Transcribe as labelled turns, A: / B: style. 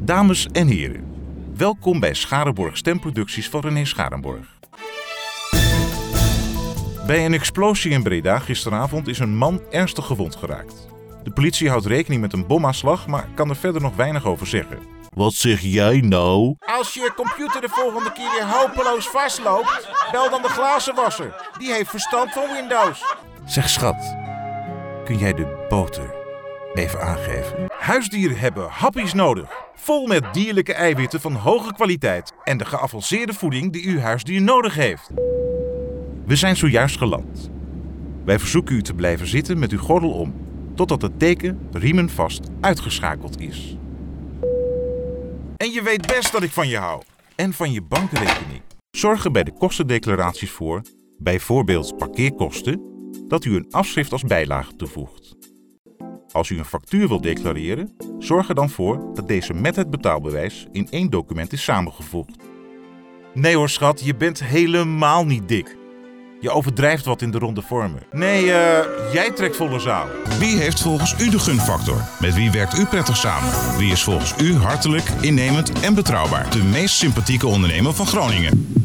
A: Dames en heren, welkom bij Scharenborg Stemproducties van René Scharenborg. Bij een explosie in Breda gisteravond is een man ernstig gewond geraakt. De politie houdt rekening met een bomaanslag, maar kan er verder nog weinig over zeggen. Wat zeg jij nou?
B: Als je computer de volgende keer weer hopeloos vastloopt, bel dan de glazenwasser. Die heeft verstand van Windows.
A: Zeg schat, kun jij de boter even aangeven? Huisdieren hebben happies nodig. Vol met dierlijke eiwitten van hoge kwaliteit en de geavanceerde voeding die uw huisdier nodig heeft. We zijn zojuist geland. Wij verzoeken u te blijven zitten met uw gordel om, totdat het teken riemen vast uitgeschakeld is. En je weet best dat ik van je hou. En van je bankrekening. Zorg er bij de kostendeclaraties voor, bijvoorbeeld parkeerkosten, dat u een afschrift als bijlage toevoegt. Als u een factuur wilt declareren, zorg er dan voor dat deze met het betaalbewijs in één document is samengevoegd. Nee hoor schat, je bent helemaal niet dik. Je overdrijft wat in de ronde vormen. Nee, jij trekt volle zaal.
C: Wie heeft volgens u de gunfactor? Met wie werkt u prettig samen? Wie is volgens u hartelijk, innemend en betrouwbaar? De meest sympathieke ondernemer van Groningen.